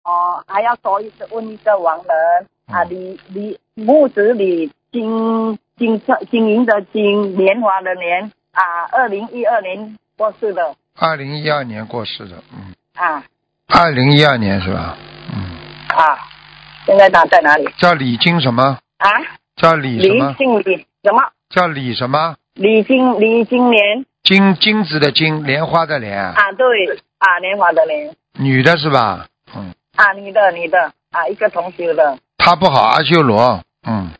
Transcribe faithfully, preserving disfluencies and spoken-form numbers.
哦，还要说一次问一个亡人、嗯、啊，李李木子李经经经营的经，年华的年啊，二零一二年过世的。 二零一二年过世的，嗯。 啊。 二零一二年是吧？嗯。 啊，现在他在哪里？ 叫李金什么？ 啊？ 叫李什么？ 李姓李什么？ 叫李什么？ 李金李金莲。 金金子的金，莲花的莲。 啊，对啊，莲花的莲。 女的是吧？嗯。 啊，女的女的啊，一个同学的。 她不好，阿修罗。嗯。